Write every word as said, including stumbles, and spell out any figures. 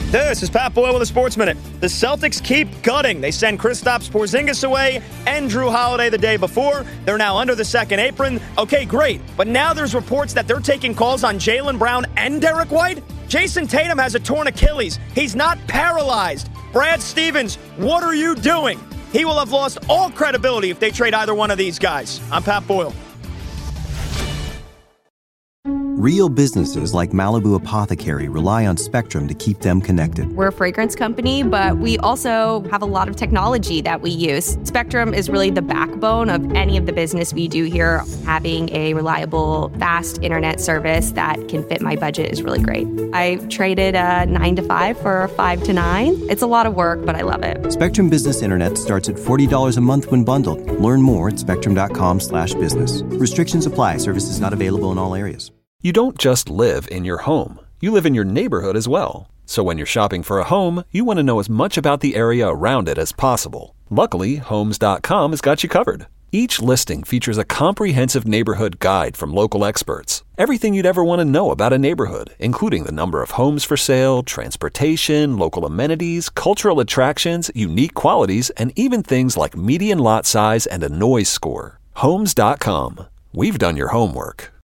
This is Pat Boyle with a Sports Minute. The Celtics keep gutting. They send Kristaps Porzingis away and Drew Holiday the day before. They're now under the second apron. Okay, great. But now there's reports that they're taking calls on Jaylen Brown and Derek White. Jason Tatum has a torn Achilles. He's not paralyzed. Brad Stevens, what are you doing? He will have lost all credibility if they trade either one of these guys. I'm Pat Boyle. Real businesses like Malibu Apothecary rely on Spectrum to keep them connected. We're a fragrance company, but we also have a lot of technology that we use. Spectrum is really the backbone of any of the business we do here. Having a reliable, fast internet service that can fit my budget is really great. I traded a nine to five for a five to nine. It's a lot of work, but I love it. Spectrum Business Internet starts at forty dollars a month when bundled. Learn more at spectrum.com slash business. Restrictions apply. Services not available in all areas. You don't just live in your home. You live in your neighborhood as well. So when you're shopping for a home, you want to know as much about the area around it as possible. Luckily, Homes dot com has got you covered. Each listing features a comprehensive neighborhood guide from local experts. Everything you'd ever want to know about a neighborhood, including the number of homes for sale, transportation, local amenities, cultural attractions, unique qualities, and even things like median lot size and a noise score. Homes dot com. We've done your homework.